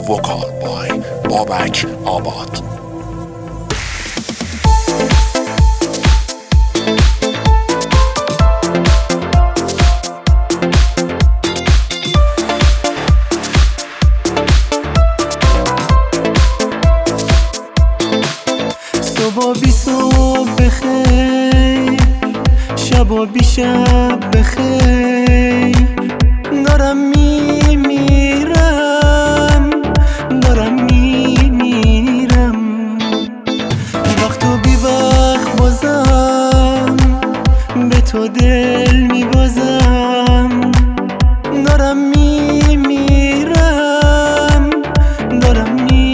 vocal by Babak Abad. صبح بی صبح بخیر، شب بی شب بخیر. دارم میمیرم، دارم میمیرم. وقت و بی وقت بازم به تو دل میبازم. دارم میمیرم، دارم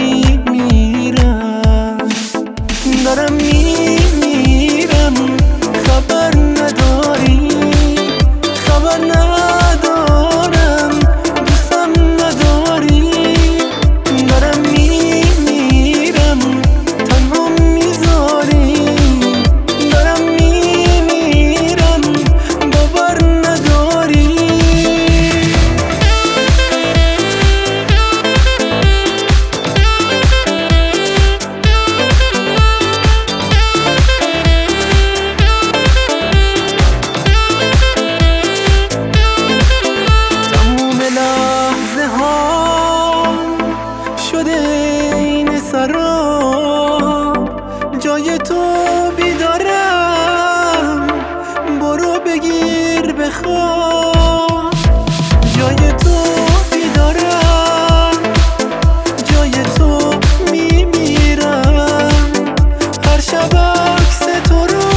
میمیرم، دارم میمیرم. خبر نداری، خبر ندارم، دوستم نداری. دارم میمیرم، تنها میذاری. دارم میمیرم، باور نداری. این سراب جای تو بیدارم، برو بگیر بخواب. جای تو بیدارم، جای تو میمیرم. هر شب عکس تو رو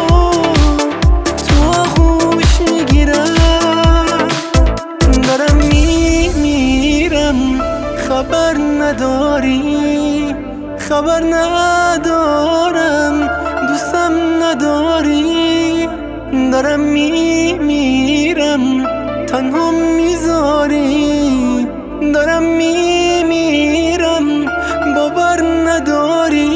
تو آغوش میگیرم. دارم میمیرم، خبر نداری، خبر ندارم، دوستم نداری. دارم میمیرم، تنها میذاری. دارم میمیرم، باور نداری.